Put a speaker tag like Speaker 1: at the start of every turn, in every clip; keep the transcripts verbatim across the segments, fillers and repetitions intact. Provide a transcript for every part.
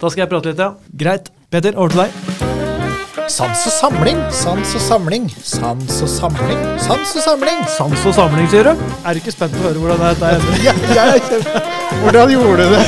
Speaker 1: Da skal jeg prate litt, ja. Greit. Peter, over til deg.
Speaker 2: Sans og samling, sans og samling, sans og samling, sans og samling.
Speaker 1: Sans og samling, sier du? Er du ikke spent på å høre hvordan det er?
Speaker 2: Ja, jeg er kjempe... Hvordan gjorde du det?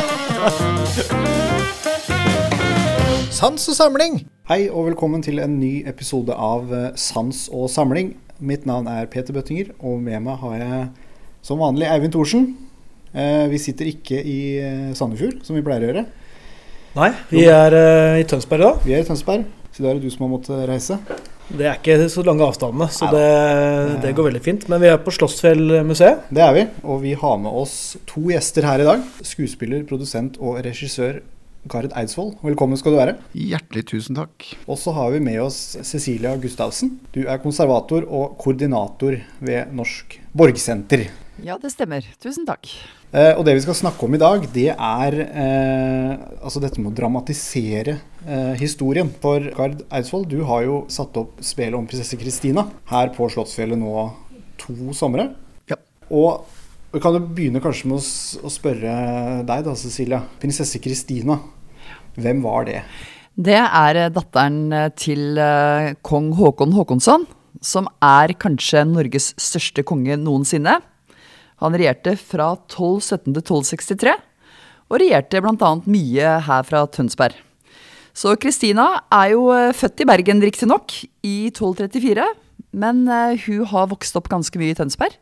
Speaker 2: Sans og samling. Hei og velkommen til en ny episode av Sans og samling. Mitt navn er Peter Bøttinger, og med meg har jeg som vanlig Eivind Thorsen. Vi sitter ikke i Sandefjord, som vi pleier å gjøre.
Speaker 1: Nei, vi er uh, i Tønsberg da.
Speaker 2: Vi er i Tønsberg, så da er det du som har måttet reise.
Speaker 1: Det er ikke så lange avstandene, så det, det går veldig fint. Men vi er på Slottsfjellmuseet.
Speaker 2: Det er vi, og vi har med oss to gjester her i dag. Skuespiller, produsent og regissør Gard Eidsvoll. Velkommen skal du være.
Speaker 3: Hjertelig tusen takk.
Speaker 2: Og så har vi med oss Cecilia Gustavsen. Du er konservator og koordinator ved Norsk Borgsenter.
Speaker 4: Ja, det stemmer. Tusen takk.
Speaker 2: Eh, og det vi skal snakke om i dag, det er eh, altså dette med å dramatisere eh, historien. For Gard Eidsvoll, du har jo satt opp spillet om prinsesse Kristina her på Slottsfjellet nå to somre.
Speaker 3: Ja.
Speaker 2: Og vi kan jo begynne kanskje med å, å spørre deg da, Cecilia. Prinsesse Kristina, hvem var det?
Speaker 4: Det er datteren til uh, kong Håkon Håkonsson, som er kanskje Norges største konge noensinne. Han regjerte fra tolv sytten til tolv sekstitre, og regjerte blant annet mye her fra Tønsberg. Så Kristina er jo født i Bergen riktig nok, i tolv trettifire, men hun har vokst opp ganske mye i Tønsberg.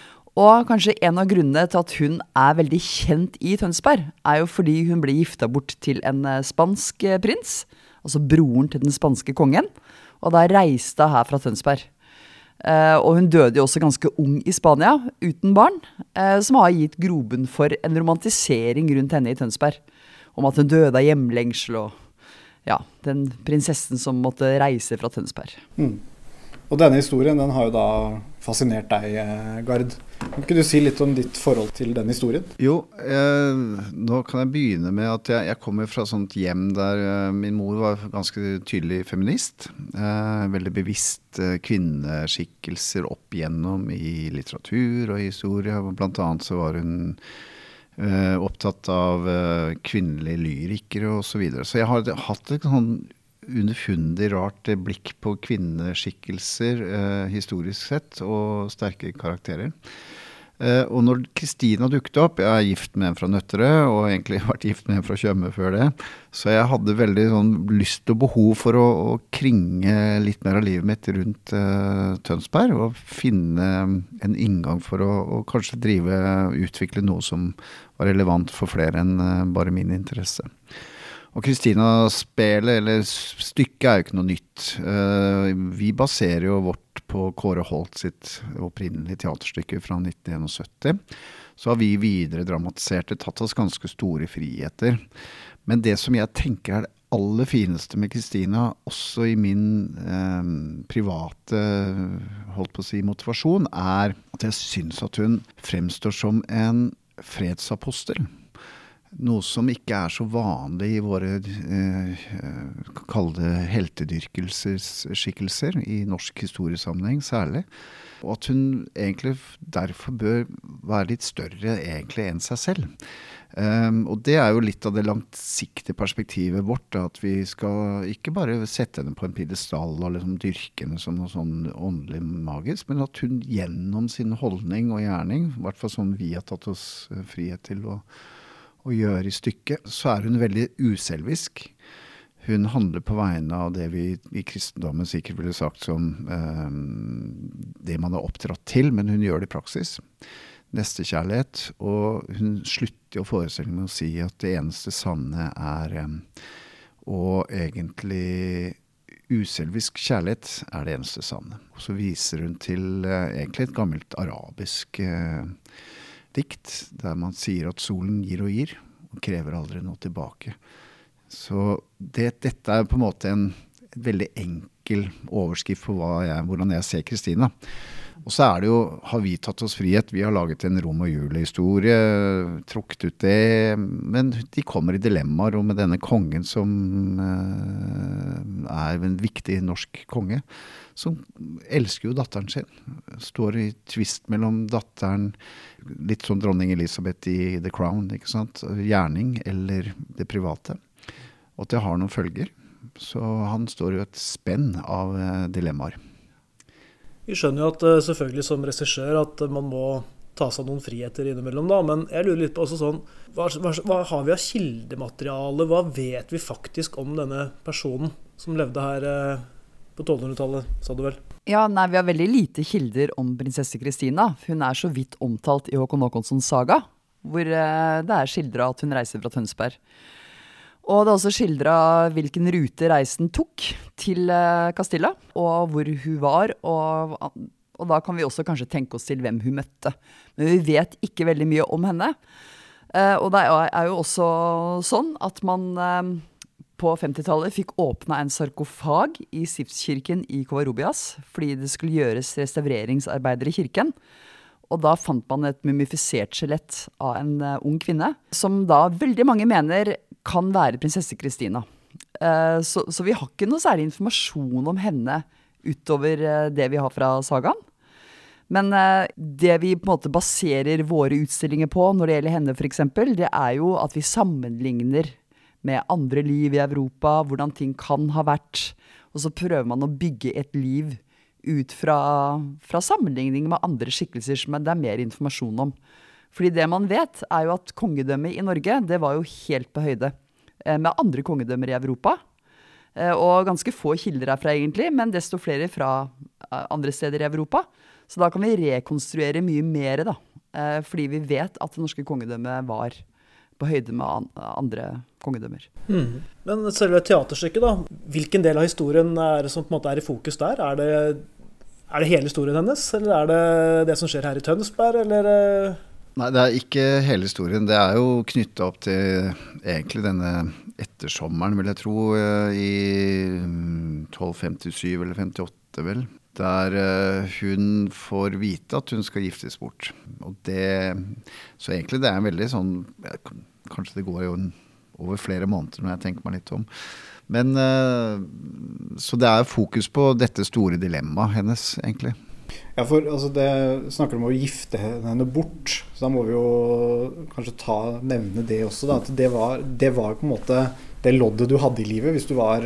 Speaker 4: Og kanskje en av grunnene til at hun er veldig kjent i Tønsberg, er jo fordi hun ble gifta bort til en spansk prins, altså broren til den spanske kongen, og da reiste hun her fra Tønsberg. Uh, og hun døde jo også ganske ung i Spania, uten barn, uh, som har gitt grobunn for en romantisering rundt henne i Tønsberg. Om at hun døde av hjemlengsel og ja, den prinsessen som måtte reise fra Tønsberg.
Speaker 2: Mm. Og denne historien, den har jo da fascinert deg, Gard. Kan ikke du si litt om ditt forhold til den historien?
Speaker 3: Jo, eh, nå kan jeg begynne med at jeg, jeg kommer fra et sånt hjem der eh, min mor var ganske tydelig feminist. Eh, veldig bevisst eh, kvinneskikkelser opp igjennom i litteratur og historie. Blant annet så var hun eh, opptatt av eh, kvinnelige lyrikere og så videre. Så jeg har hatt et sånn underfundig rart blikk på kvinneskikkelser eh, historisk sett og sterke karakterer. Eh, og når Kristina dukket opp, jeg er gift med en fra Nøtterøy og egentlig vært gift med en fra Tjøme før det, så jeg hadde veldig sånn, lyst og behov for å, å kringe litt mer av livet mitt rundt eh, Tønsberg og finne en inngang for å, å kanskje drive, utvikle noe som var relevant for flere enn eh, bare min interesse. Og Kristina-spelet, eller stykket, er jo ikke noe nytt. Vi baserer jo vårt på Kåre Holt sitt opprinnelige teaterstykke fra nitten syttién. Så har vi videre dramatisert det, tatt oss ganske store friheter. Men det som jeg tenker er det aller fineste med Kristina, også i min eh, private holdt på å si, motivasjon, er at jeg synes at hun fremstår som en fredsapostel. Noe som ikke er så vanlig i våre eh, kalde heltedyrkelsesskikkelser i norsk historiesammenheng særlig. Og at hun egentlig derfor bør være litt større egentlig enn seg selv. Um, og det er jo litt av det langsiktige perspektivet vårt, da, at vi skal ikke bare sette henne på en piedestal og liksom dyrke henne som noe sånn åndelig magisk, men at hun gjennom sin holdning og gjerning, i hvert fall sånn vi har tatt oss frihet til å å gjøre i stykket, så er hun veldig uselvisk. Hun handler på vegne av det vi i kristendommen sikkert ville sagt som eh, det man har oppdratt til, men hun gjør det i praksis. Nestekjærlighet, og hun slutter jo forestillingen med å si at det eneste sanne er eh, og egentlig uselvisk kjærlighet er det eneste sanne. Og så viser hun til eh, egentlig et gammelt arabisk eh, dikt, der man sier at solen gir og gir, og krever aldri noe tilbake. Så det, dette er på en måte en, en veldig enkel overskrift på hva jeg, hvordan jeg ser Kristina. Og så er det jo, har vi tatt oss frihet, vi har laget en Rom og Julie-historie, trukket ut det, men de kommer i dilemmaer, og med denne kongen som uh, er en viktig norsk konge, som elsker jo datteren sin, står i tvist mellom datteren, litt som dronning Elisabeth i The Crown, ikke sant? Gjerning eller det private. og at det har noen følger. Så han står jo et spenn av dilemmaer.
Speaker 1: Vi skjønner jo at selvfølgelig som regissør at man må ta seg noen friheter innimellom da, men jeg lurer litt på også sånn, hva, hva, hva har vi av kildemateriale, hva vet vi faktisk om denne personen som levde her eh, på tolvhundretallet, sa du vel?
Speaker 4: Ja, nei, vi har veldig lite kilder om prinsesse Kristina. Hun er så vidt omtalt i Håkon Håkonssons saga, hvor eh, det er skildret at hun reiser fra Tønsberg. Og det er også skildret hvilken rute reisen tok til eh, Castilla, og hvor hun var, og... Og da kan vi også kanskje tenke oss til hvem hun møtte. Men vi vet ikke veldig mye om henne. Eh, og det er jo også sånn at man eh, på femtitallet fikk åpnet en sarkofag i stiftskirken i Covarrubias, fordi det skulle gjøres restaureringsarbeider i kirken. Og da fant man et mumifisert skjelett av en uh, ung kvinne, som da veldig mange mener kan være prinsesse Kristina. Uh, så, så vi har ikke noe særlig informasjon om henne utover uh, det vi har fra sagaen. Men uh, det vi på en måte baserer våre utstillinger på når det gjelder henne for eksempel, det er jo at vi sammenligner med andre liv i Europa, hvordan ting kan ha vært, og så prøver man å bygge et liv ut fra, fra sammenligning med andre skikkelser som det er mer informasjon om. Fordi det man vet er jo at kongedømmet i Norge, det var jo helt på høyde med andre kongedømmer i Europa. Og ganske få kilder herfra egentlig, men desto flere fra andre steder i Europa. Så da kan vi rekonstruere mye mer da, fordi vi vet at det norske kongedømmet var på høyde med andre kongedømmer.
Speaker 1: Mm. Men selve teaterstykket da, hvilken del av historien er det som på en måte er i fokus der? Er det, er det hele historien hennes, eller er det det som skjer her i Tønsberg, eller...
Speaker 3: Nei, det er ikke hele historien. Det er jo knyttet opp til egentlig denne ettersommeren, vil jeg tro, i tolv femtisyv eller femtiåtte vel, der hun får vite at hun skal giftes bort. Og det, så egentlig det er en veldig sånn, kanskje det går jo over flere måneder når jeg tenker meg litt om. Men så det er fokus på dette store dilemmaet hennes, egentlig.
Speaker 2: Ja, for altså, det snakker om å gifte henne bort, så da må vi jo kanskje ta, nevne det også, da, at det var, det var på en måte det loddet du hadde i livet hvis du var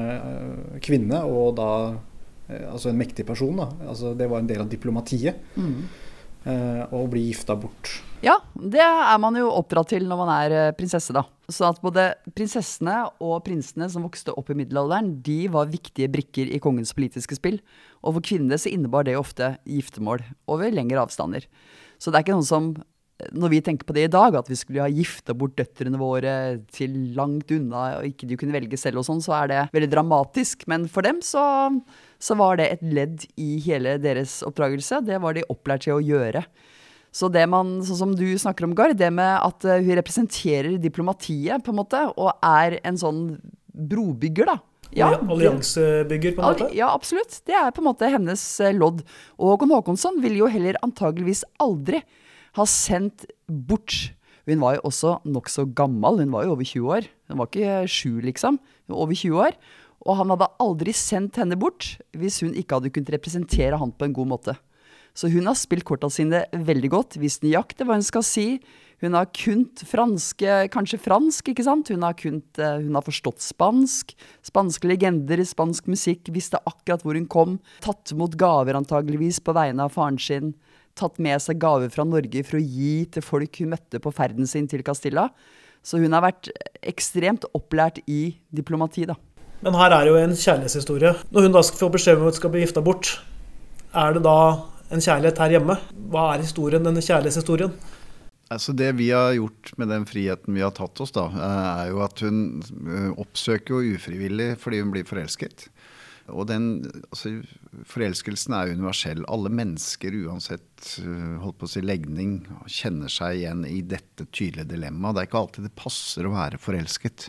Speaker 2: uh, kvinne, og da uh, altså en mektig person, da. Altså, det var en del av diplomatiet, mm. uh, å bli gifta bort.
Speaker 4: Ja, det er man jo oppdratt til når man er prinsesse da. Så at både prinsessene og prinsene som vokste opp i middelalderen, de var viktige brikker i kongens politiske spill. Og for kvinnene så innebar det ofte giftermål over lengre avstander. Så det er ikke noe som, når vi tenker på det i dag, at vi skulle ha gifta bort døtrene våre til langt unna, og ikke de kunne velge selv og sånn, så er det veldig dramatisk. Men for dem så, så var det et ledd i hele deres oppdragelse. Det var de opplært til å gjøre. Så det man, sånn som du snakker om, Gard, det med at hun representerer diplomatiet på en måte, og er en sånn brobygger da.
Speaker 1: Ja, alliansebygger på en måte?
Speaker 4: Ja, absolutt. Det er på en måte hennes lodd. Og Håkon Håkonsson ville jo heller antageligvis aldri ha sendt bort. Hun var jo også nok så gammel, hun var jo over tjue år. Hun var ikke sju liksom, over tjue år. Og han hadde aldri sendt henne bort hvis hun ikke hadde kunnet representere han på en god måte. Så hun har spilt kortene sine veldig godt, visst nøyaktig hva hun skal si. Hun har kunnet franske, kanskje fransk, ikke sant? Hun har, kunnet, hun har forstått spansk, spanske legender, spansk musikk, visste akkurat hvor hun kom, tatt mot gaver antageligvis på vegne av faren sin, tatt med seg gaver fra Norge for å gi til folk hun møtte på ferden sin til Castilla. Så hun har vært ekstremt opplært i diplomati da.
Speaker 1: Men her er jo en kjærlighetshistorie. Når hun da skal få beskjed om at hun skal bli gifta bort, er det da en kjærlighet her hjemme? Hva er historien, denne kjærlighetshistorien?
Speaker 3: Altså det vi har gjort med den friheten vi har tatt oss da, er jo at hun oppsøker jo ufrivillig fordi hun blir forelsket. Og den, altså, forelskelsen er universell. Alle mennesker uansett, holdt på å si legning, kjenner seg igjen i dette tydelige dilemmaet. Det er ikke alltid det passer å være forelsket.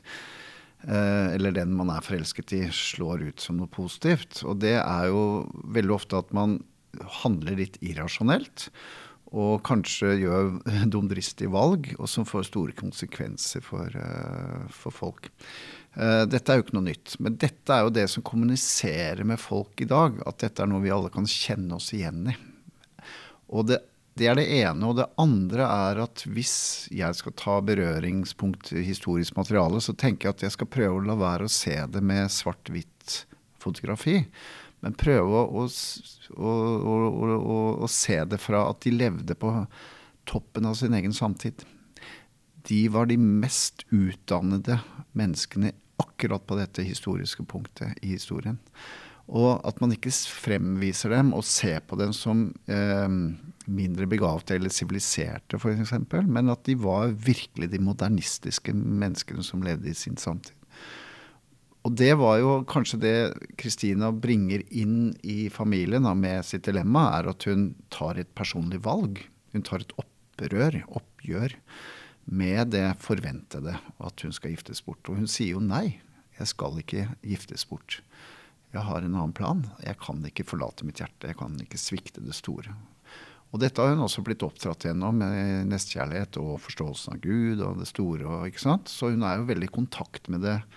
Speaker 3: Eller den man er forelsket i slår ut som noe positivt. Og det er jo veldig ofte at man handler litt irrasjonelt, og kanskje gjør dumdristige valg, og som får store konsekvenser for, uh, for folk. Uh, dette er jo ikke noe nytt, men dette er jo det som kommuniserer med folk i dag, at dette er noe vi alle kan kjenne oss igjen i. Og det Det er det ene, og det andre er at hvis jeg skal ta berøringspunkt i historisk materiale, så tenker jeg at jeg skal prøve å la være å se det med svart-hvitt fotografi, men prøve å, å, å, å, å, å se det fra at de levde på toppen av sin egen samtid. De var de mest utdannede menneskene akkurat på dette historiske punktet i historien. Og at man ikke fremviser dem og ser på dem som eh, mindre begavte eller siviliserte for eksempel, men at de var virkelig de modernistiske menneskene som levde i sin samtid. Og det var jo kanskje det Kristina bringer inn i familien da, med sitt dilemma, er at hun tar et personlig valg. Hun tar et opprør, oppgjør med det forventede at hun skal giftes bort. Og hun sier jo nei, jeg skal ikke giftes bort. Jeg har en annen plan. Jeg kan ikke forlate mitt hjerte. Jeg kan ikke svikte det store. Og dette har hun også blitt oppdratt gjennom med nestkjærlighet og forståelsen av Gud og det store. Og, ikke sant? Så hun er jo veldig i kontakt med det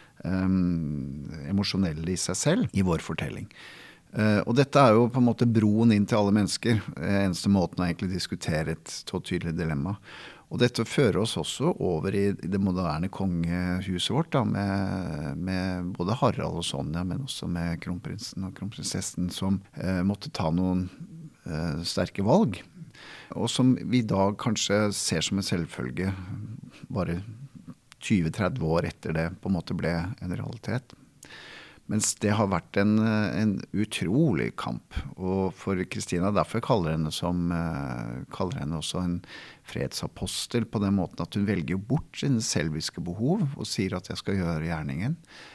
Speaker 3: um, emosjonelle i seg selv i vår fortelling. Uh, og dette er jo på en måte broen inn til alle mennesker. Eneste måten å egentlig diskutere et så tydelig dilemma. Og dette fører oss også over i det moderne kongehuset vårt, da, med, med både Harald og Sonja, men også med kronprinsen og kronprinsessen, som eh, måtte ta noen eh, sterke valg, og som vi i dag kanskje ser som en selvfølge bare tjue til tretti år etter det på en måte ble en realitet. Mens det har vært en, en utrolig kamp, og for Kristina derfor kaller henne, som, kaller henne også en fredsapostel på den måten at hun velger bort sine selviske behov og sier at jeg skal gjøre gjerningen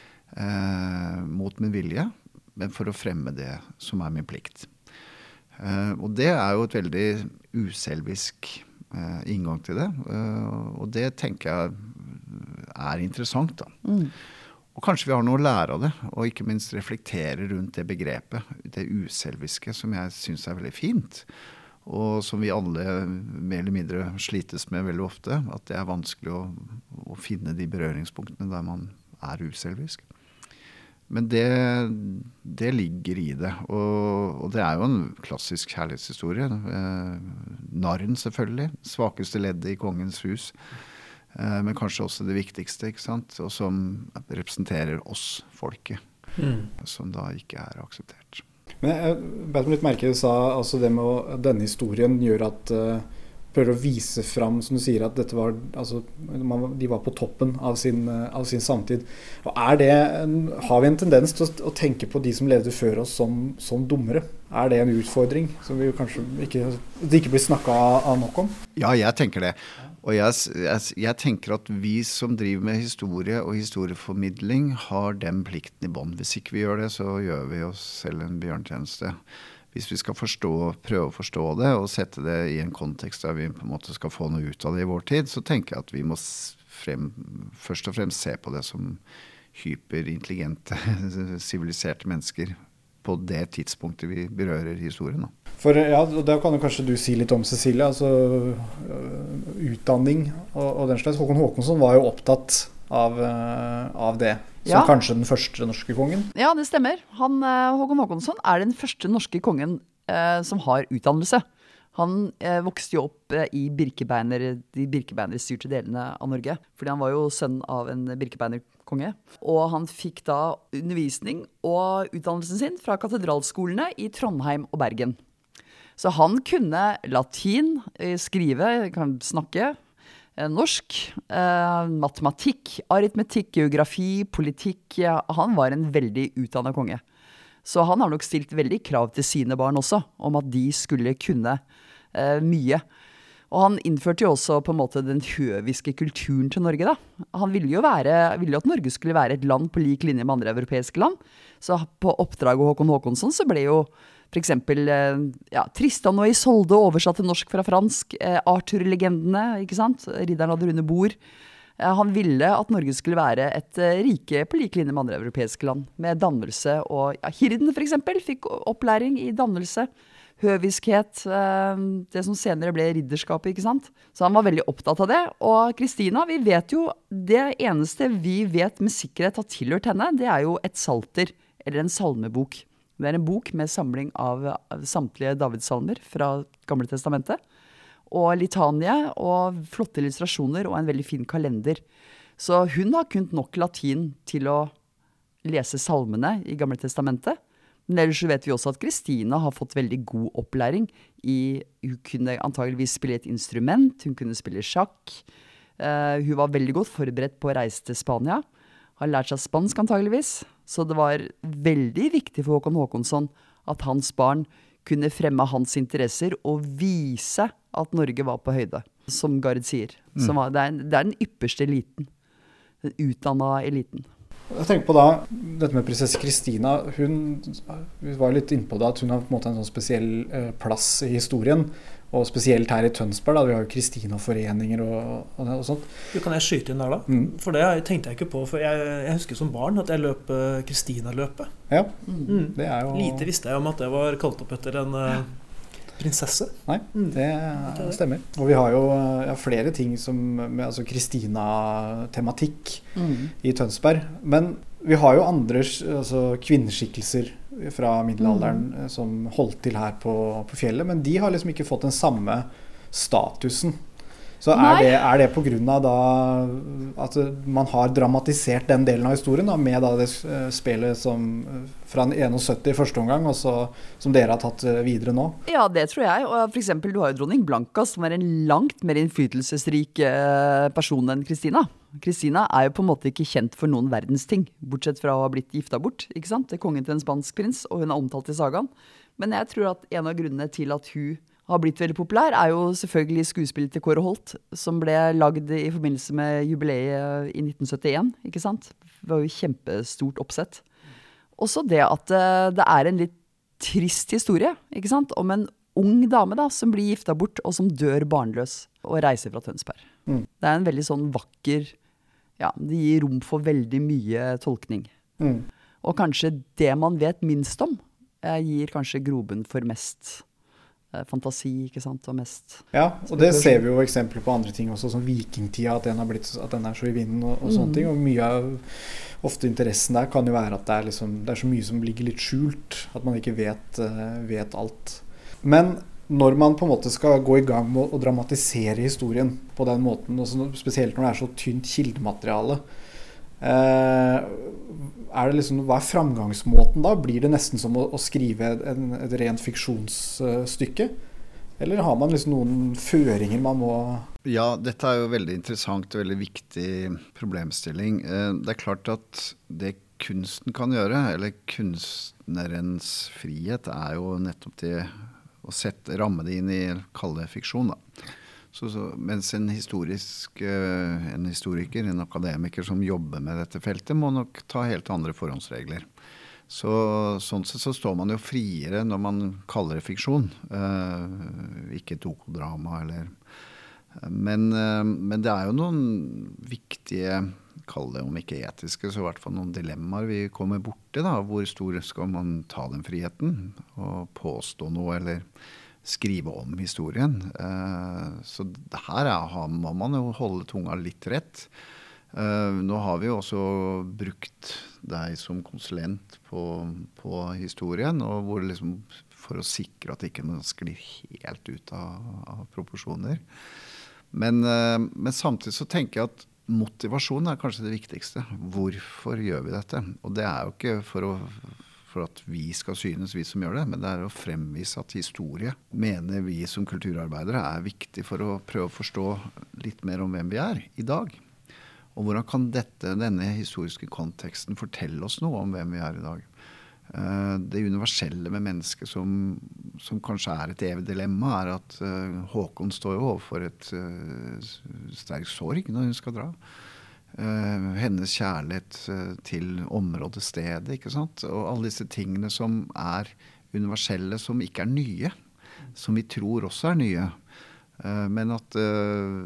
Speaker 3: eh, mot min vilje, men for å fremme det som er min plikt. Eh, og det er jo et veldig uselvisk eh, inngang til det, eh, og det tenker jeg er interessant da. Mm. Og kanskje vi har noe å lære av det, og ikke minst reflektere rundt det begrepet, det uselviske, som jeg synes er veldig fint, og som vi alle mer eller mindre slites med veldig ofte, at det er vanskelig å, å finne de berøringspunktene der man er uselvisk. Men det, det ligger i det, og, og det er jo en klassisk kjærlighetshistorie. Eh, narren selvfølgelig, svakeste leddet i kongens hus, men kanskje også det viktigste, ikke sant? Og som representerer oss, folket, mm. som da ikke er akseptert.
Speaker 2: Men jeg bet meg litt merke i det du sa, altså det med å, denne historien gjør at uh, prøver å vise fram, som du sier, at dette var, altså, man, de var på toppen av sin, uh, av sin samtid. Og er det, en, har vi en tendens til å, å tenke på de som levde før oss som, som dummere? Er det en utfordring som vi kanskje ikke, det ikke blir snakket av nok om?
Speaker 3: Ja, jeg tenker det. Og jeg, jeg, jeg tenker at vi som driver med historie og historieformidling har den plikten i bånd. Hvis ikke vi gjør det, så gjør vi oss selv en bjørntjeneste. Hvis vi skal forstå, prøve å forstå det og sette det i en kontekst der vi på en måte skal få noe ut av det i vår tid, så tenker jeg at vi må frem, først og fremst se på det som hyperintelligente, siviliserte mennesker på det tidspunktet vi berører historien. Da.
Speaker 2: For ja, og da kan jo kanskje du si litt om Cecilie, altså uh, utdanning og, og den slags. Håkon Håkonsson var jo opptatt av, uh, av det, som ja. Kanskje den første norske kongen.
Speaker 4: Ja, det stemmer. Han, uh, Håkon Håkonsson er den første norske kongen uh, som har utdannelse. Han uh, vokste jo opp uh, i Birkebeiner, de Birkebeiner-styrte delene av Norge, fordi han var jo sønn av en Birkebeiner-konge. Og han fikk da undervisning og utdannelsen sin fra katedralskolene i Trondheim og Bergen. Så han kunne latin, skrive, kan snakke, norsk, eh, matematikk, aritmetikk, geografi, politikk. Ja, han var en veldig utdannet konge. Så han har nok stilt veldig krav til sine barn også, om at de skulle kunne eh, mye. Og han innførte jo også på en måte den høviske kulturen til Norge da. Han ville jo, være, ville jo at Norge skulle være et land på lik linje med andre europeiske land. Så på oppdrag av Håkon Håkonsson så ble jo for eksempel ja, Tristan og Isolde oversatt til norsk fra fransk, eh, Arthur-legendene, ikke sant? Ridderen av det runde bord. Eh, han ville at Norge skulle være et eh, rike på like linje med andre europeiske land, med dannelse og ja, Hirden for eksempel fikk opplæring i dannelse, høviskhet, eh, det som senere ble ridderskapet, ikke sant? Så han var veldig opptatt av det, og Kristina, vi vet jo, det eneste vi vet med sikkerhet har tilhørt henne, det er jo et salter, eller en salmebok. Det er en bok med samling av samtlige Davidssalmer fra Gamle Testamentet, og litanie og flotte illustrasjoner og en veldig fin kalender. Så hun har kunnet nok latin til å lese salmene i Gamle Testamentet. Men ellers så vet vi også at Kristina har fått veldig god opplæring i, hun kunne antageligvis spille et instrument, hun kunne spille sjakk. Uh, hun var veldig godt forberedt på å reise til Spania, har lært seg spansk antageligvis. Så det var veldig viktig for Håkon Håkonsson at hans barn kunne fremme hans interesser og vise at Norge var på høyde, som Gard sier. Mm. Som var, det, er, det er den ypperste eliten, den utdannet eliten.
Speaker 2: Jeg tenker på da, dette med prinsesse Kristina, hun, vi var litt inne på det, at hun har på en måte en sånn spesiell eh, plass i historien, og spesielt her i Tønsberg, da, vi har jo Kristina-foreninger og, og, og sånt.
Speaker 1: Du, kan jeg skyte inn der da? Mm. For det tenkte jeg ikke på, for jeg, jeg husker som barn at jeg løp Kristina-løpet.
Speaker 2: Ja, mm. det er jo...
Speaker 1: Lite visste jeg om at det var kalt opp etter en uh, prinsesse.
Speaker 2: Nei, det stemmer. Og vi har jo ja, flere ting som, med altså Kristina-tematikk mm. i Tønsberg, men vi har jo andre altså, kvinneskikkelser fra middelalderen mm. som holdt til her på, på fjellet, men de har liksom ikke fått den samme statusen. Så er det, er det på grunn av da at man har dramatisert den delen av historien da, med da det spillet som fra syttién første omgang, og så, som dere har tatt videre nå?
Speaker 4: Ja, det tror jeg. Og for eksempel, du har jo dronning Blanka, som er en langt mer innflytelsesrik person enn Kristina. Kristina er jo på en måte ikke kjent for noen verdens ting, bortsett fra å ha blitt gifta bort, ikke sant? Det er kongen til en spansk prins, og hun er omtalt i sagaen. Men jeg tror at en av grunnene til at hun har blitt veldig populær, er jo selvfølgelig skuespillet til Kåre Holt, som ble lagd i forbindelse med jubileet i nitten syttien, ikke sant? Det var jo kjempestort oppsett. Også det at det er en litt trist historie, ikke sant? Om en ung dame da, som blir gifta bort, og som dør barnløs, og reiser fra Tønsberg. Mm. Det er en veldig sånn vakker, ja, det gir rom for veldig mye tolkning. Mm. Og kanskje det man vet minst om, gir kanskje grobunn for mest fantasi, ikke sant, og mest...
Speaker 2: Ja, og det ser vi jo eksempler på andre ting også, som vikingtida, at den, har blitt, at den er så i vinden og, og mm. sånne ting, og mye av ofte interessen der kan jo være at det er, liksom, det er så mye som ligger litt skjult, at man ikke vet, uh, vet alt. Men når man på en måte skal gå i gang med å dramatisere historien på den måten, også spesielt når det er så tynt kildemateriale, uh, er det liksom, hva er framgangsmåten da? Blir det nesten som å, å skrive en, et rent fiksjonsstykke? Eller har man liksom noen føringer man må...
Speaker 3: Ja, dette er jo veldig interessant og veldig viktig problemstilling. Det er klart at det kunsten kan gjøre, eller kunstnerens frihet, er jo nettopp det å sette, ramme det inn i kalde fiksjon da. Så, så, mens en, historisk, en historiker, en akademiker som jobber med dette feltet, må nok ta helt andre forhåndsregler. Så, sånn sett så står man jo friere når man kaller det fiksjon, eh, ikke dokudrama eller... Men, eh, men det er jo noen viktige, kall det om ikke etiske, så i hvert fall noen dilemmaer vi kommer borti da. Hvor stor skal man ta den friheten og påstå noe eller... skrive om historien. Så her er, må man jo holde tunga litt rett. Nå har vi jo også brukt deg som konsulent på, på historien, og hvor liksom, for å sikre at ikke man sklir helt ut av, av proporsjoner. Men, men samtidig så tenker jeg at motivasjon er kanskje det viktigste. Hvorfor gjør vi dette? Og det er jo ikke for å for at vi skal synes, vi som gjør det, men det er å fremvise at historie, mener vi som kulturarbeidere, er viktig for å prøve å forstå litt mer om hvem vi er i dag. Og hvordan kan dette, denne historiske konteksten fortelle oss noe om hvem vi er i dag? Det universelle med mennesket som, som kanskje er et evig dilemma, er at Håkon står jo overfor et sterk sorg når hun skal dra. Uh, hennes kjærlighet uh, til området, stedet, ikke sant? Og alle disse tingene som er universelle, som ikke er nye, som vi tror også er nye. Uh, men at uh,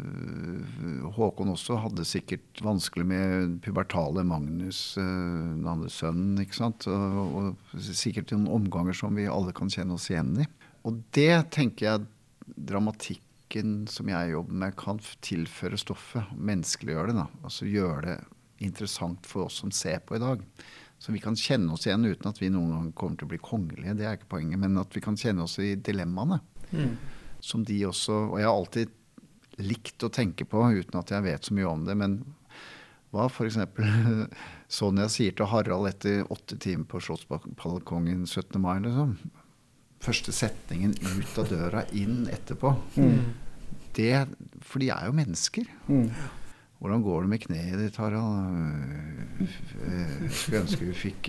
Speaker 3: Håkon også hadde sikkert vanskelig med pubertale Magnus, uh, den andre sønnen, ikke sant? Og, og sikkert noen omganger som vi alle kan kjenne oss igjen i. Og det tenker jeg dramatikk som jeg jobber med kan tilføre stoffet, menneskeliggjøre det da, altså gjøre det interessant for oss som ser på i dag. Så vi kan kjenne oss igjen uten at vi noen gang kommer til å bli kongelige, det er ikke poenget, men at vi kan kjenne oss i dilemmaene. Mm. Som de også, og jeg har alltid likt å tenke på, uten at jeg vet så mye om det, men hva for eksempel Sonja sier til Harald etter åtte timer på Slottsbalkongen syttende mai, liksom. Første setningen ut av døra, inn etterpå. Mm. Det, for de er jo mennesker. Mm. Hvordan går det med kneet ditt, Harald? Jeg skulle ønske vi fikk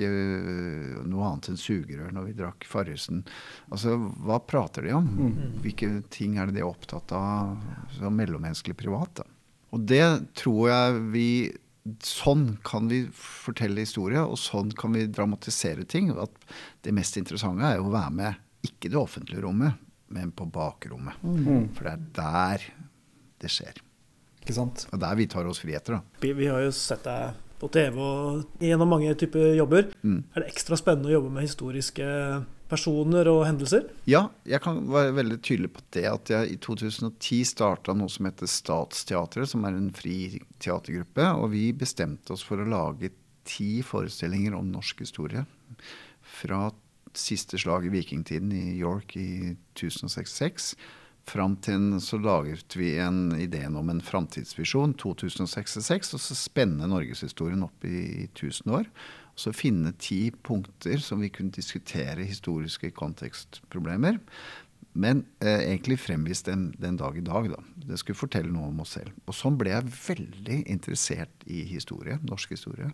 Speaker 3: noe annet enn sugerør når vi drakk Farrisen. Altså, hva prater de om? Hvilke ting er det de er opptatt av som mellommenneskelig privat? Da? Og det tror jeg vi, sånn kan vi fortelle historie, og sånn kan vi dramatisere ting. At det mest interessante er jo å være med, ikke det offentlige rommet, men på bakrommet. Mm. For det er der det skjer.
Speaker 2: Ikke sant?
Speaker 3: Og der vi tar oss friheter, da.
Speaker 1: Vi, vi har jo sett deg på T V og gjennom mange typer jobber. Mm. Er det ekstra spennende å jobbe med historiske personer og hendelser?
Speaker 3: Ja, jeg kan være veldig tydelig på det at jeg i to tusen og ti startet noe som heter Statsteatret, som er en fri teatergruppe, og vi bestemte oss for å lage ti forestillinger om norsk historie. Fra siste slag i vikingtiden i York i tusen sekstiseks, fram til så laget vi en ideen om en framtidsvisjon, to tusen sekstiseks, og så spenne Norgeshistorien opp i, i tusen år. Og så finne ti punkter som vi kunne diskutere historiske kontekstproblemer, men eh, egentlig fremvist den, den dag i dag. Da. Det skulle fortelle noe om oss selv. Og sånn ble jeg veldig interessert i historie, norsk historie.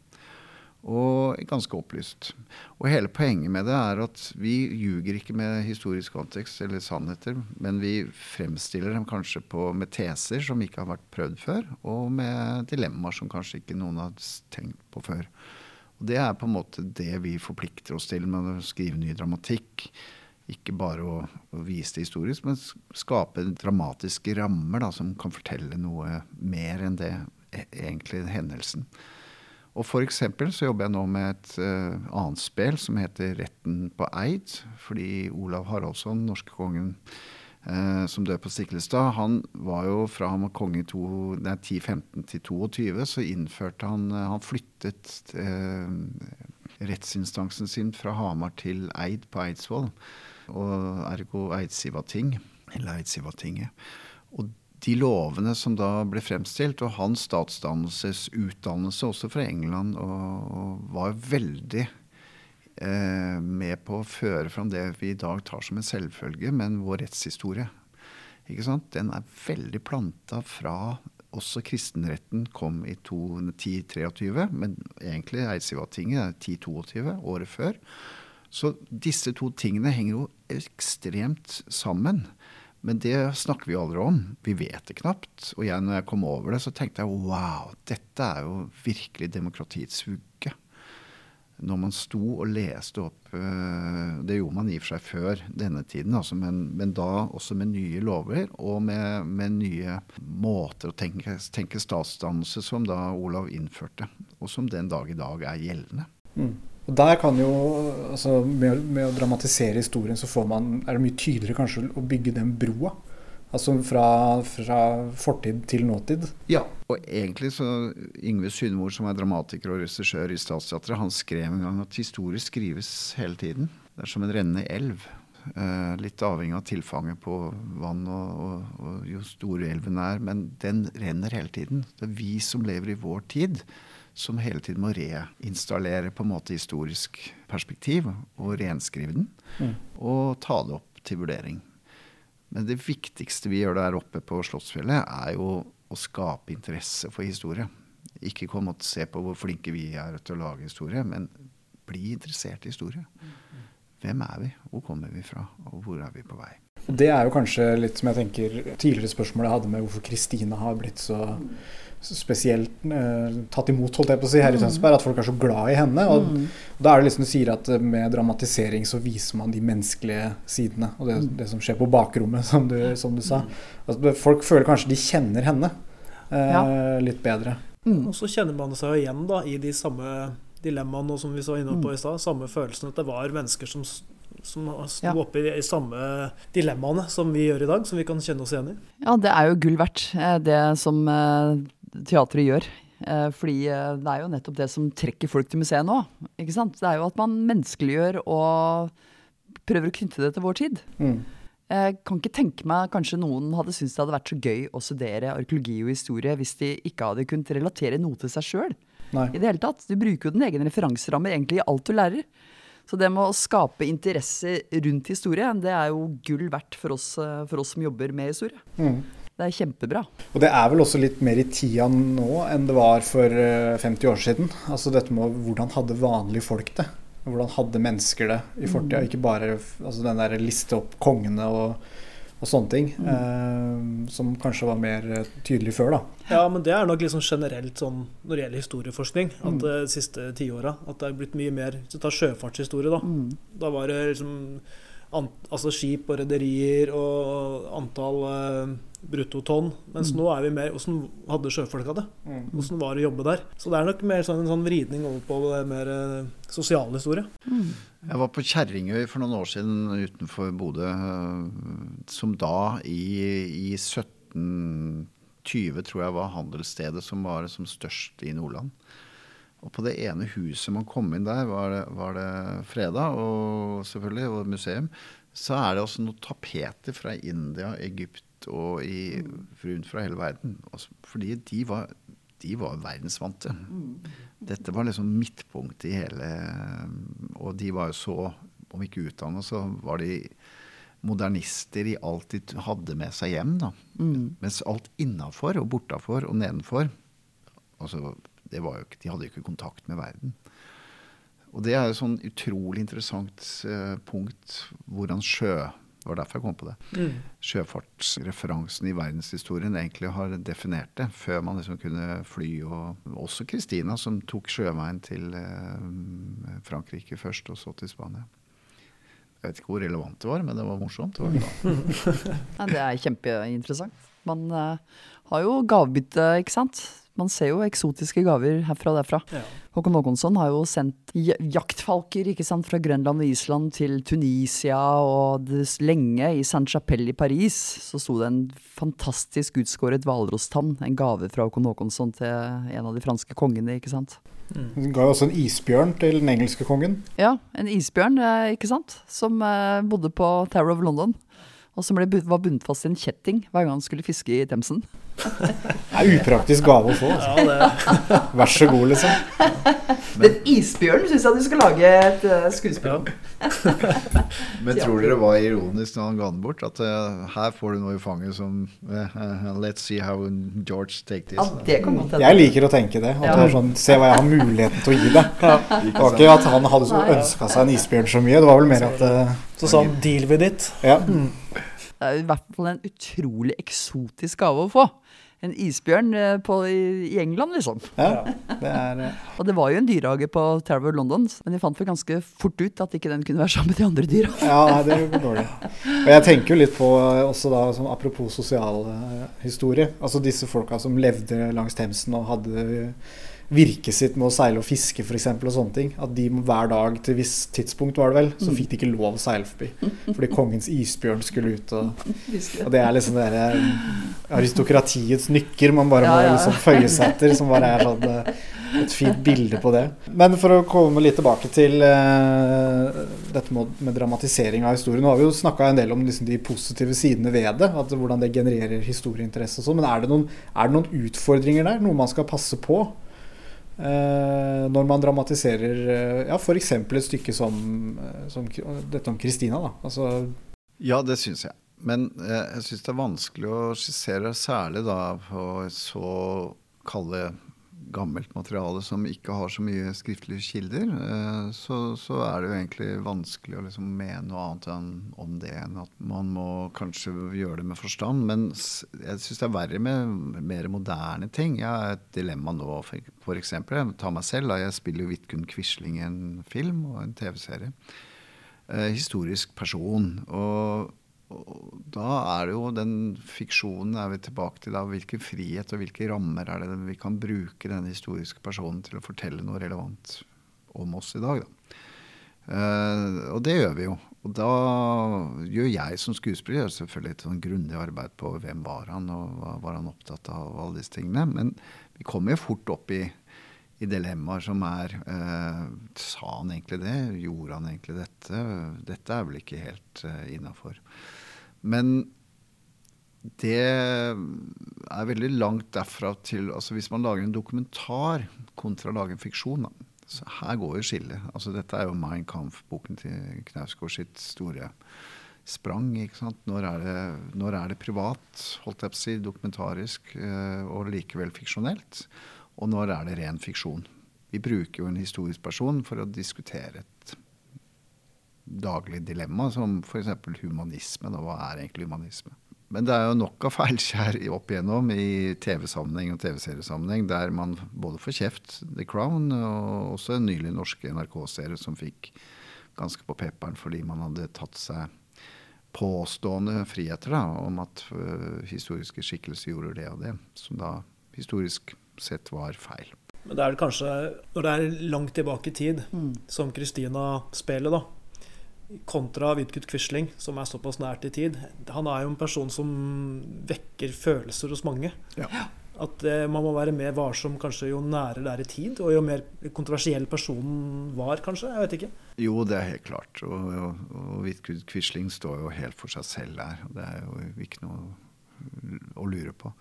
Speaker 3: Og ganske opplyst. Og hele poenget med det er at vi ljuger ikke med historisk kontekst eller sannheter, men vi fremstiller dem kanskje på, med teser som ikke har vært prøvd før, og med dilemmaer som kanskje ikke noen har tenkt på før. Og det er på en måte det vi forplikter oss til med å skrive ny dramatikk. Ikke bare å, å vise det historisk, men skape dramatiske rammer da, som kan fortelle noe mer enn det egentlig hendelsen. Og for eksempel så jobber jeg nå med et uh, annet spill som heter Retten på Eid, fordi Olav Haraldsson, norske kongen, uh, som døde på Stiklestad, han var jo fra han var konge i ti femten til tjueto, så innførte han, uh, han flyttet uh, rettsinstansen sin fra Hamar til Eid på Eidsvoll, og ergo Eidsivating, eller Eidsivatinget. Og de lovene som da ble fremstilt, og hans statsdannelses utdannelse også fra England, og, og var veldig eh, med på å føre frem det vi i dag tar som en selvfølge, men vår rettshistorie. Ikke sant? Den er veldig plantet fra, også kristenretten kom i ti treogtyve, men egentlig Eidsivatinget er ti toogtyve, året før. Så disse to tingene henger jo ekstremt sammen. Men det snakker vi aldri om. Vi vet det knapt. Og jeg, når jeg kom over det, så tenkte jeg, wow, dette er jo virkelig demokratiets vugge. Når man sto og leste opp, det gjorde man i og for seg før denne tiden, altså, men, men da også med nye lover, og med, med nye måter å tenke, tenke statsdannelse som da Olav innførte, og som den dag i dag er gjeldende.
Speaker 2: Mm. Og der kan jo, altså med, med å dramatisere historien, så får man, er det mye tydeligere kanskje å bygge den broa. Altså fra, fra fortid til nåtid.
Speaker 3: Ja, og egentlig så Yngve Sundmor, som er dramatiker og regissør i Statsteatret, han skrev en gang at historie skrives hele tiden. Det er som en rennende elv. Eh, litt avhengig av tilfanget på vann og, og, og jo store elven er, men den renner hele tiden. Det er vi som lever i vår tid, som hele tiden må reinstallere på en måte historisk perspektiv og renskrive den, mm. og ta det opp til vurdering. Men det viktigste vi gjør der oppe på Slottsfjellet er jo å skape interesse for historie. Ikke komme og se på hvor flinke vi er til å lage historie, men bli interessert i historie. Hvem er vi? Hvor kommer vi fra? Og hvor er vi på vei?
Speaker 2: Det er jo kanskje litt som jeg tenker tidligere spørsmål jeg hadde med hvorfor Kristina har blitt så spesielt eh, tatt imot, holdt jeg på å si, her i Tønsberg, at folk er så glad i henne. Og mm. da er det liksom du sier at med dramatisering så viser man de menneskelige sidene, og det, det som skjer på bakrommet, som du, som du sa. Altså, folk føler kanskje de kjenner henne eh, ja. litt bedre.
Speaker 1: Mm. Og så kjenner man seg jo igjen da, i de samme dilemmaene, og som vi så innom på i stad, samme følelsen at det var mennesker som som sto ja. oppe i, i samme dilemmaene som vi gjør i dag, som vi kan kjenne oss igjen i.
Speaker 4: Ja, det er jo gull verdt, det som teatret gjør. Eh, fordi eh, det er jo nettopp det som trekker folk til museet nå. Ikke sant? Det er jo at man menneskeliggjør og prøver å knytte det til vår tid.
Speaker 2: Mm.
Speaker 4: Jeg kan ikke tenke meg kanskje noen hadde syntes det hadde vært så gøy å studere arkeologi og historie hvis de ikke hadde kunnet relatere noe til seg selv.
Speaker 2: Nei.
Speaker 4: I det hele tatt. Du bruker jo den egen referanserammer egentlig i alt du lærer. Så det med å skape interesse rundt historie, det er jo gull verdt for oss, for oss som jobber med historie.
Speaker 2: Mm.
Speaker 4: Det er kjempebra.
Speaker 2: Og det er vel også litt mer i tida nå enn det var for femti år siden. Altså dette med hvordan hadde vanlige folk det? Hvordan hadde mennesker det i fortida? Mm. Ikke bare altså den der liste opp kongene og, og sånne ting, mm. eh, som kanskje var mer tydelig før da.
Speaker 1: Ja, men det er nok liksom generelt sånn når det gjelder historieforskning, at de mm. siste tiåra, at det er blitt mye mer, hvis du tar sjøfartshistorie da, mm. da var det liksom an, altså skip og rederier og antall eh, bruttotonn, mens mm. nå er vi mer, hvordan hadde sjøfolka det? Mm. Hvordan var det å jobbe der? Så det er nok mer sånn, en sånn vridning over på det mer eh, sosiale historie. Mm.
Speaker 3: Jeg var på Kjerringøy for noen år siden utenfor Bodø, som da i, i sytten tjue tror jeg var handelsstedet som var som størst i Nordland. Og på det ene huset man kom inn der, var det, var det fredag, og selvfølgelig, og museum, så er det også noen tapeter fra India, Egypt og i, rundt fra hele verden. Fordi de var, de var verdensvante. Dette var liksom midtpunkt i hele, og de var jo så, om ikke utdannet, så var de modernister i alt de hadde med seg hjem da. Mm. Mens alt innenfor og bortenfor og nedenfor, altså det var jo ikke, de hadde jo ikke kontakt med verden. Og det er jo sånn utrolig interessant eh, punkt, hvordan sjø, det var derfor jeg kom på det, mm. sjøfartsreferansen i verdenshistorien egentlig har definert det, før man liksom kunne fly, og også Kristina som tok sjøveien til eh, Frankrike først, og så til Spania. Jeg vet ikke hvor relevant det var, men det var morsomt. Det, var det,
Speaker 4: ja, det er kjempeinteressant. Man uh, har jo gavebytte, ikke sant? Man ser jo eksotiske gaver herfra og derfra. Ja. Håkon Håkonsson har jo sendt jaktfalker, ikke sant, fra Grønland og Island til Tunisia, og det, lenge i Saint-Chapelle i Paris, så stod det en fantastisk utskåret hvalrosstann, en gave fra Håkon Håkonsson til en av de franske kongene, ikke sant?
Speaker 2: Mm. Den ga jo også en isbjørn til den engelske kongen.
Speaker 4: Ja, en isbjørn, ikke sant, som eh, bodde på Tower of London, og som ble, var bundet fast i en kjetting hver gang han skulle fiske i Themsen.
Speaker 2: Det er upraktisk gave å få. Altså. Ja, det. Vær så god, liksom.
Speaker 4: Den isbjørnen synes jeg du skal lage et uh, skuespill.
Speaker 3: Ja. Men tror dere det var ironisk når han ga den bort? At uh, her får du noe i fanget som uh, let's see how George take this.
Speaker 4: Ja, det kan godt hende.
Speaker 2: Jeg liker å tenke det. At ja. Det er sånn, se hva jeg har muligheten til å gi deg. Ja. Det var ikke at han hadde så ønsket seg en isbjørn så mye. Det var vel mer at... Uh,
Speaker 1: så sånn, deal with it.
Speaker 2: Ja.
Speaker 4: Mm. Det er i hvert fall en utrolig eksotisk gave å få. En isbjørn på, i, i England, liksom.
Speaker 2: Ja, det er...
Speaker 4: Og det var jo en dyrehage på Tower of London, men jeg fant vel ganske fort ut at ikke den kunne være sammen med de andre dyra.
Speaker 2: Ja, det går dårlig. Og jeg tenker jo litt på, også da, som apropos sosial uh, historie, altså disse folka som levde langs Themsen og hadde virket sitt med å seile og fiske for eksempel og sånne ting, at de hver dag til viss tidspunkt var det vel, så fikk de ikke lov å seile forbi fordi kongens isbjørn skulle ut og, og det er liksom det der aristokratiets nykker man bare må ja, ja. Liksom føye seg etter, som bare er sånn, et fint bilde på det. Men for å komme litt tilbake til uh, dette med, med dramatisering av historien, nå har vi jo snakket en del om liksom, de positive sidene ved det, at hvordan det genererer historieinteresse og sånn, men er det, noen, er det noen utfordringer der, noe man skal passe på? Uh, når man dramatiserer uh, ja, for eksempel et stykke som, uh, som dette om Kristina da. Altså...
Speaker 3: Ja, det synes jeg, men uh, jeg synes det er vanskelig å skissere særlig da på så kalle gammelt materiale som ikke har så mye skriftlige kilder, uh, så, så er det jo egentlig vanskelig å liksom mene noe annet enn om det enn at man må kanskje gjøre det med forstand, men jeg synes det er verre med mer moderne ting. Jeg har et dilemma nå, for, for eksempel, jeg tar meg selv, da jeg spiller jo Vidkun Quisling i en film og en tv-serie. Uh, historisk person, og og da er det jo den fiksjonen er vi tilbake til da, hvilken frihet og hvilke rammer er det vi kan bruke denne historiske personen til å fortelle noe relevant om oss i dag da. Uh, og det gjør vi jo. Og da gjør jeg som skuespiller selvfølgelig et sånn grundig arbeid på hvem var han, og hva var han opptatt av, og alle disse tingene. Men vi kommer jo fort opp i, i dilemmaer som er, eh, sa han egentlig det? Gjorde han egentlig dette? Dette er vel ikke helt eh, innenfor. Men det er veldig langt derfra til, altså hvis man lager en dokumentar kontra å lage en fiksjon, da, så her går jo skillet. Altså dette er jo Mein Kampf-boken til Knausgård sitt store sprang, ikke sant? Når er det, når er det privat, holdt jeg på å si, dokumentarisk, eh, og likevel fiksjonelt, og når er det ren fiksjon? Vi bruker jo en historisk person for å diskutere et daglig dilemma, som for eksempel humanisme, da, hva er egentlig humanisme? Men det er jo nok av feilskjær opp igjennom i T V-sammenheng og T V-seriesammenheng, der man både får kjeft, The Crown, og også en nylig norske N R K-serie som fikk ganske på pepperen fordi man hadde tatt seg påstående friheter da, om at uh, historiske skikkelser gjorde det og det, som da historisk sett var feil.
Speaker 1: Men det er kanskje, når det er langt tilbake i tid, mm. som Kristina spiller da, kontra Vidkut Quisling, som er såpass nært i tid. Han er jo en person som vekker følelser hos mange. Ja. At eh, man må være mer varsom kanskje jo nærere der i tid, og jo mer kontroversiell personen var kanskje, jeg vet ikke. Jo,
Speaker 3: det er helt klart, og, og, og Vidkut Quisling står jo helt for seg selv der, og det er jo ikke noe å lure på.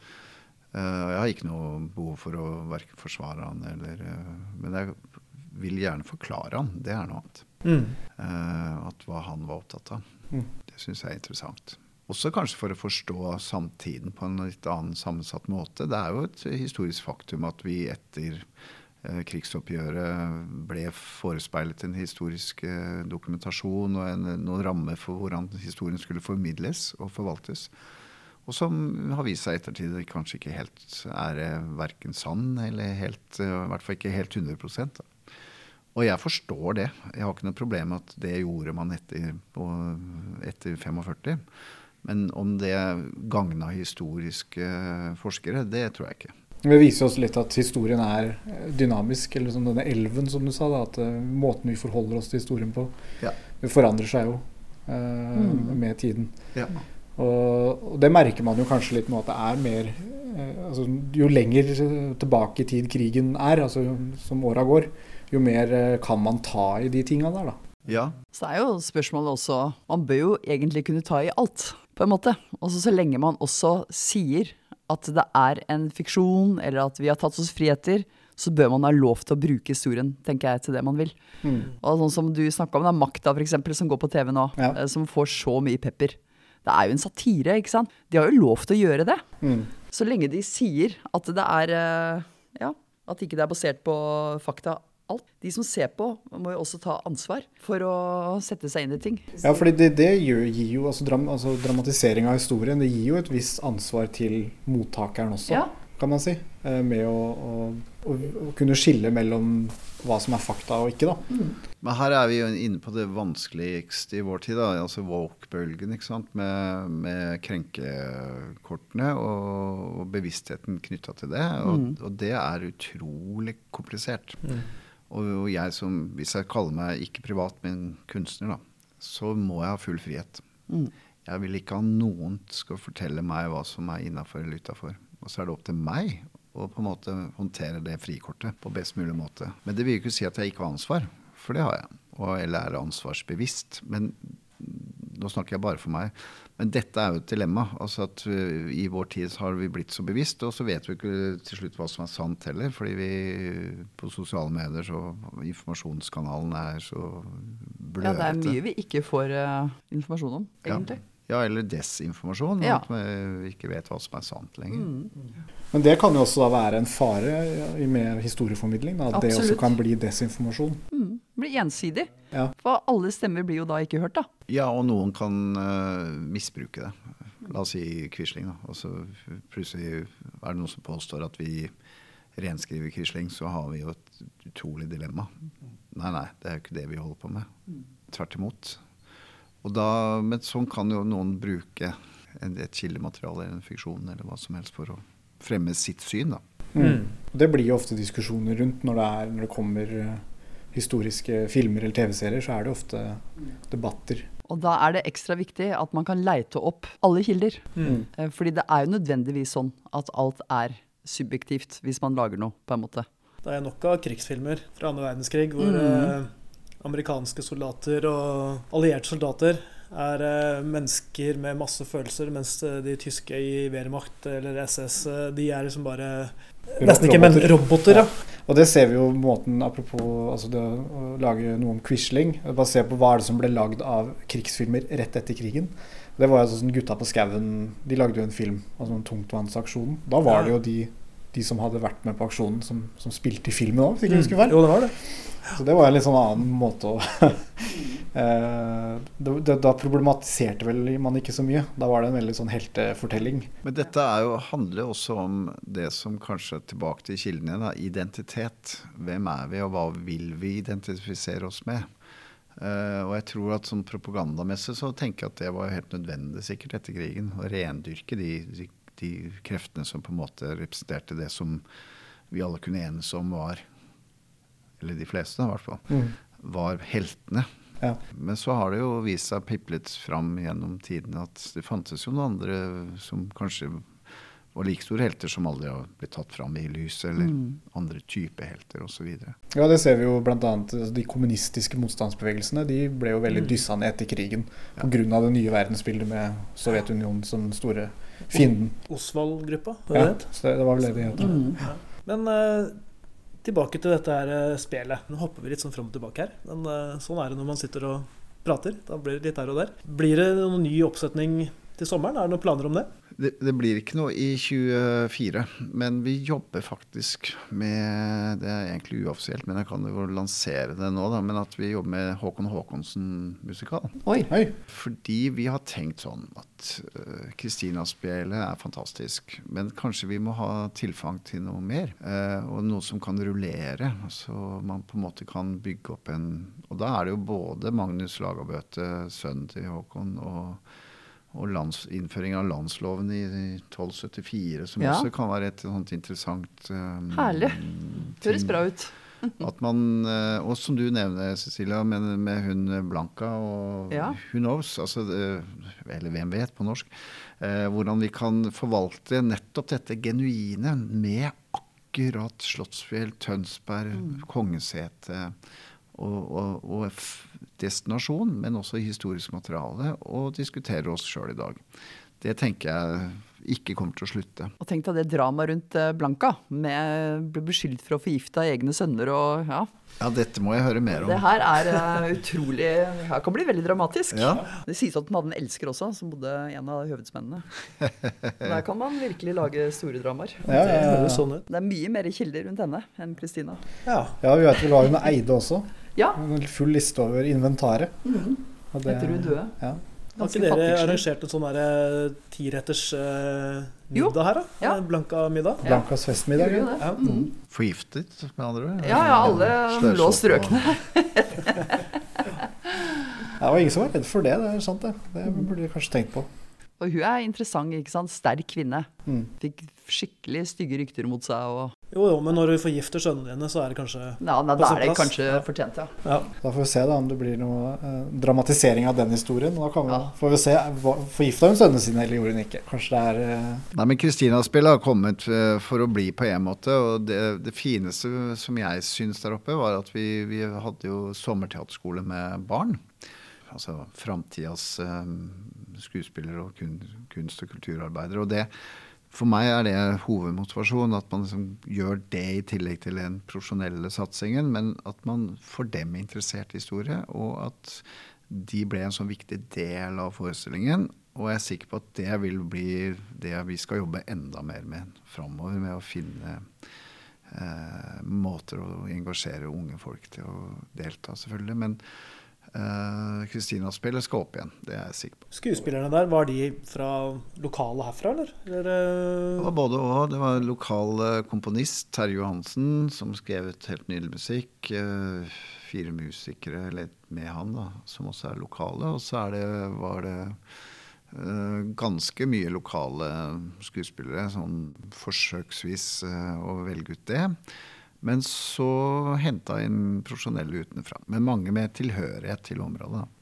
Speaker 3: Uh, jeg har ikke noe behov for å hverken forsvare han, eller, uh, men jeg vil gjerne forklare han, det er noe annet. Mm. Uh, at hva han var opptatt av. Mm. Det synes jeg er interessant. Også kanskje for å forstå samtiden på en litt annen sammensatt måte. Det er jo et historisk faktum at vi etter uh, krigsoppgjøret ble forespeilet en historisk uh, dokumentasjon og en, noen rammer for hvordan historien skulle formidles og forvaltes. Og som har vist seg ettertid kanskje ikke helt er hverken sann eller helt, uh, i hvert fall ikke helt hundre prosent da. Og jeg forstår det. Jeg har ikke noe problem med at det gjorde man etter, på, etter førtifem. Men om det gagna historiske forskere, det tror jeg ikke.
Speaker 2: Det viser oss litt at historien er dynamisk, eller som denne elven som du sa, da, at uh, måten vi forholder oss til historien på, ja. Det forandrer seg jo uh, mm. med tiden. Ja. Og, og det merker man jo kanskje litt nå at det er mer, uh, altså, jo lenger tilbake i tid krigen er, altså som åra går, jo mer kan man ta i de tingene der da.
Speaker 3: Ja.
Speaker 4: Så er jo spørsmålet også, man bør jo egentlig kunne ta i alt, på en måte. Også så lenge man også sier at det er en fiksjon, eller at vi har tatt oss friheter, så bør man ha lov til å bruke historien, tenker jeg, til det man vil. Mm. Og sånn som du snakket om, det er Makta for eksempel, som går på T V nå, ja. Som får så mye pepper. Det er jo en satire, ikke sant? De har jo lov til å gjøre det. Mm. Så lenge de sier at det er, ja, at ikke det er basert på fakta, alt. De som ser på må jo også ta ansvar for å sette seg inn i ting.
Speaker 2: Ja, fordi det, det gir jo, altså, dram, altså dramatisering av historien, det gir jo et visst ansvar til mottakeren også, ja. Kan man si. Med å, å, å, å kunne skille mellom hva som er fakta og ikke da. Mm.
Speaker 3: Men her er vi jo inne på det vanskeligste i vår tid da, altså woke-bølgen, ikke sant, med, med krenkekortene og, og bevisstheten knyttet til det, og, mm. og det er utrolig komplisert. Mm. Og jeg som, hvis jeg kaller meg ikke privat, men kunstner da, så må jeg ha full frihet. Mm. Jeg vil ikke ha noen skal fortelle meg hva som er innenfor eller utenfor. Og så er det opp til meg å på en måte håndtere det frikortet på best mulig måte. Men det vil ikke si at jeg ikke har ansvar, for det har jeg. Og, eller er ansvarsbevisst. Men nå snakker jeg bare for meg. Men dette er jo et dilemma. Altså at uh, i vår tid har vi blitt så bevisst, og så vet vi ikke til slutt hva som er sant heller, fordi vi på sosiale medier, så informasjonskanalen er så blødete.
Speaker 4: Ja, det er mye vi ikke får uh, informasjon om, egentlig.
Speaker 3: Ja. Ja, eller desinformasjon, ja. At vi ikke vet hva som er sant lenger.
Speaker 2: Mm. Men det kan jo også da være en fare med historieformidling, da, at Absolutt. Det også kan bli desinformasjon.
Speaker 4: Mm. Det blir ensidig. Ja. For alle stemmer blir jo da ikke hørt da.
Speaker 3: Ja, og noen kan uh, misbruke det. La oss si Quisling da. Og så plutselig er det noen som påstår at vi renskriver Quisling, så har vi jo et utrolig dilemma. Nei, nei, det er jo ikke det vi holder på med. Tvert imot. Og da, men sånn kan jo noen bruke et kildemateriale eller en fiksjon eller hva som helst for å fremme sitt syn da.
Speaker 2: Mm. Det blir jo ofte diskusjoner rundt når det, er, når det kommer historiske filmer eller T V-serier, så er det ofte debatter.
Speaker 4: Og da er det ekstra viktig at man kan leite opp alle kilder.
Speaker 1: Mm.
Speaker 4: Eh, Fordi det er jo nødvendigvis sånn at alt er subjektivt hvis man lager noe, på en måte.
Speaker 1: Det er nok av krigsfilmer fra andre verdenskrig hvor
Speaker 4: Mm.
Speaker 1: eh, amerikanske soldater og allierte soldater er eh, mennesker med masse følelser, mens eh, de tyske i Wehrmacht eller S S, eh, de er liksom bare nesten ikke men roboter. Ja.
Speaker 2: Og det ser vi jo måten, apropos altså det å lage noe om Quisling, bare se på hva er det som ble lagd av krigsfilmer rett etter krigen. Det var jo altså sånn Gutta på skauen, de lagde jo en film, altså en tungtvannsaksjon. Da var det jo de, de som hadde vært med på aksjonen som, som spilte i filmen også, hvis ikke jeg husker feil.
Speaker 1: Jo, det var det.
Speaker 2: Så det var en litt sånn annen måte å eh, da, da problematiserte vel man ikke så mye. Da var det en veldig sånn heltefortelling.
Speaker 3: Men dette er jo, handler også om det som kanskje er tilbake til kildene, da, identitet. Hvem er vi, og hva vil vi identifisere oss med? Uh, og jeg tror at som propagandamessig så tenker jeg at det var helt nødvendig sikkert etter krigen, å rendyrke de, de, de kreftene som på en måte representerte det som vi alle kunne enes om var, eller de fleste i hvert fall,
Speaker 2: Mm.
Speaker 3: var heltene.
Speaker 2: Ja.
Speaker 3: Men så har det jo vist seg piplet fram gjennom tiden at det fantes jo noen andre som kanskje var like store helter som aldri har blitt tatt fram i lyset, eller andre type helter og så videre.
Speaker 2: Ja, det ser vi jo blant annet, de kommunistiske motstandsbevegelsene, de ble jo veldig dyssa ned etter krigen, på grunn av det nye verdensbildet med Sovjetunionen som den store fienden.
Speaker 1: Osvald-gruppa, hva
Speaker 2: Ja,
Speaker 1: det het.
Speaker 2: så det, det var vel det det heter.
Speaker 1: Ja. Men eh, tilbake til dette her eh, spelet. Nå hopper vi litt sånn frem og tilbake her. Men eh, sånn er det når man sitter og prater. Da blir det litt her og der. Blir det noen ny oppsetning til sommeren? Er det noen planer om det?
Speaker 3: Det, det blir ikke noe i tjuefire, men vi jobber faktisk med, det er egentlig uoffisielt, men jeg kan jo lansere det nå da, men at vi jobber med Håkon Håkonsen-musikal.
Speaker 4: Oi.
Speaker 2: Oi.
Speaker 3: Fordi vi har tenkt sånn at uh, Kristina-spelet er fantastisk, men kanskje vi må ha tilfang til noe mer, uh, og noe som kan rullere, så man på en måte kan bygge opp en, og da er det jo både Magnus Lagabøte, sønnen til Håkon, og og lands, innføring av landsloven i tolv syttifire, som
Speaker 4: Ja.
Speaker 3: også kan være et sånt interessant um,
Speaker 4: Herlig. Det høres
Speaker 3: ting.
Speaker 4: bra ut.
Speaker 3: At man, uh, og som du nevner, Cecilia, med, med hun Blanca og
Speaker 4: Ja.
Speaker 3: who knows, altså, uh, eller hvem vet på norsk, uh, hvordan vi kan forvalte nettopp dette genuine med akkurat Slottsfjell, Tønsberg,
Speaker 4: Mm.
Speaker 3: Kongesete, og, og, og f- destinasjon, men også historisk materiale, og diskutere oss selv i dag. Det tenker jeg ikke kommer til å slutte.
Speaker 4: Og tenk deg det drama rundt eh, Blanca, med ble beskyldt for å forgifte egne sønner og ja.
Speaker 3: Ja, dette må jeg høre mer om.
Speaker 4: Det her er eh, utrolig, det her kan bli veldig dramatisk.
Speaker 3: Ja.
Speaker 4: Det sies at den hadde en elsker også, som bodde en av høvedsmennene. Der kan man virkelig lage store dramaer.
Speaker 2: Ja, ja,
Speaker 1: Det
Speaker 2: ja,
Speaker 1: høres
Speaker 2: ja.
Speaker 1: sånn ut.
Speaker 4: Det er mye mer kilder rundt henne enn Kristina.
Speaker 1: Ja.
Speaker 2: Ja, vi vet vel hva hun eide også.
Speaker 4: Ja,
Speaker 2: En full liste over inventaret. Og det-
Speaker 4: etter hun døde.
Speaker 2: Ja.
Speaker 1: Har
Speaker 4: Ganske
Speaker 1: ikke dere
Speaker 4: fattigslig.
Speaker 1: arrangert en sånn der eh, tiretters eh,
Speaker 4: Jo.
Speaker 1: middag her da?
Speaker 4: Ja.
Speaker 1: En Blanca-middag?
Speaker 2: Blankas festmiddag.
Speaker 4: Gjorde jo det.
Speaker 1: Ja.
Speaker 4: Mm.
Speaker 3: Forgiftet, med andre ord.
Speaker 4: Ja, ja, alle
Speaker 3: Slørsopp
Speaker 4: lå
Speaker 3: og-
Speaker 4: strøkne.
Speaker 2: Det var ingen som var redd for det, det er sant det. Det burde vi kanskje tenkt på.
Speaker 4: Og hun er interessant, ikke sant? Sterk kvinne.
Speaker 2: Mm.
Speaker 4: Fikk skikkelig stygge rykter mot seg. Og...
Speaker 1: Jo, jo, men når du forgifter sønnene dine, så er det kanskje
Speaker 4: Ja, nei,
Speaker 1: På
Speaker 4: da
Speaker 1: sin
Speaker 4: er det
Speaker 1: plass.
Speaker 4: kanskje fortjent, ja.
Speaker 1: ja.
Speaker 2: Da får vi se da om det blir noe eh, dramatisering av den historien. Da kan vi,
Speaker 4: Ja.
Speaker 2: får vi se, hva- forgifta hun sønnene sine, eller gjorde hun ikke? Kanskje det er... eh,
Speaker 3: Nei, men Kristina-spillet har kommet eh, for å bli på en måte, og det, det fineste som jeg synes der oppe var at vi, vi hadde jo sommerteaterskole med barn. Altså fremtidas eh, skuespillere og kun, kunst- og kulturarbeidere. Og det, for meg er det hovedmotivasjon, at man liksom gjør det i tillegg til den profesjonelle satsingen, men at man får dem interessert i historie, og at de ble en sånn viktig del av forestillingen. Og jeg er sikker på at det vil bli det vi skal jobbe enda mer med fremover, med å finne eh, måter å engasjere unge folk til å delta, selvfølgelig. Men Kristina-spillet skal opp igjen, det er jeg sikker på.
Speaker 1: Skuespillerne der, var de fra lokale herfra, eller? eller
Speaker 3: Det
Speaker 1: eh,
Speaker 3: var både og. Det var en lokal eh, komponist, Terje Johansen, som skrev et helt nydelig musikk. Eh, fire musikere eller med han da, som også er lokale. Og så er det, var det eh, ganske mye lokale skuespillere, sånn forsøksvis eh, å velge ut det. Men så hentet inn profesjonelle utenfra, men mange med tilhørighet til området.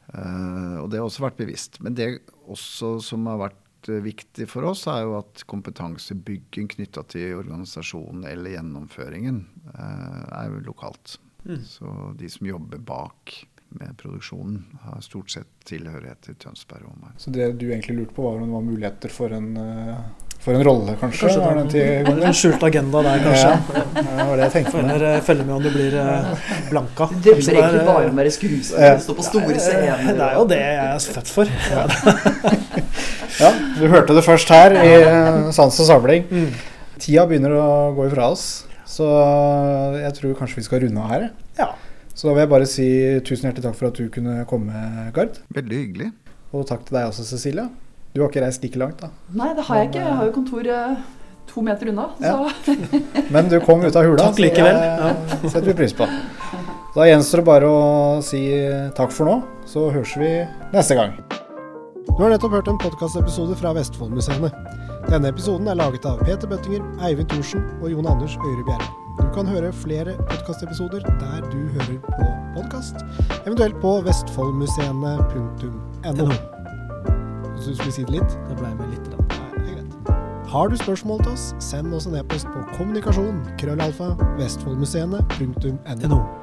Speaker 3: Uh, og det har også vært bevisst. Men det også som har vært uh, viktig for oss er jo at kompetansebygging knyttet til organisasjonen eller gjennomføringen uh, er jo lokalt. Mm. Så de som jobber bak med produksjonen har stort sett tilhørighet til Tønsberg og meg.
Speaker 2: Så det du egentlig lurte på var om det var muligheter for en... Uh For en rolle, kanskje?
Speaker 1: Kanskje det er en, en skjult agenda der, kanskje.
Speaker 2: Ja, det var det jeg tenkte.
Speaker 1: Eller følge med om det blir blanka.
Speaker 4: Du drømmer egentlig bare om å være skuespiller, stå på store scener.
Speaker 1: Det er jo det jeg er født for. Ja,
Speaker 2: ja, du hørte det først her i Sans og Samling. Mm. Tida begynner å gå ifra oss, så jeg tror kanskje vi skal runde av her.
Speaker 1: Ja.
Speaker 2: Så da vil jeg bare si tusen hjertelig takk for at du kunne komme, Gard.
Speaker 3: Veldig hyggelig.
Speaker 2: Og takk til deg også, Cecilia. Du har ikke reist like langt da?
Speaker 4: Nei, det har jeg ikke. Jeg har jo kontor eh, to meter unna.
Speaker 2: Ja. Men du kom ut av hula,
Speaker 1: takk likevel.
Speaker 2: Ja. Setter vi pris på. Da gjenstår det bare å si takk for nå, så høres vi neste gang. Du har nettopp hørt en podcastepisode fra Vestfoldmuseene. Denne episoden er laget av Peter Bøttinger, Eivind Thorsen og Jon Anders Øyre Bjerre. Du kan høre flere podcastepisoder der du hører på podcast, eventuelt på vestfoldmuseene punktum no. Så du skulle si det litt?
Speaker 1: Det ble med litt da.
Speaker 2: Nei, det er greit. Har du spørsmål til oss, send oss en e-post på kommunikasjon krøllalfa vestfoldmuseene punktum no.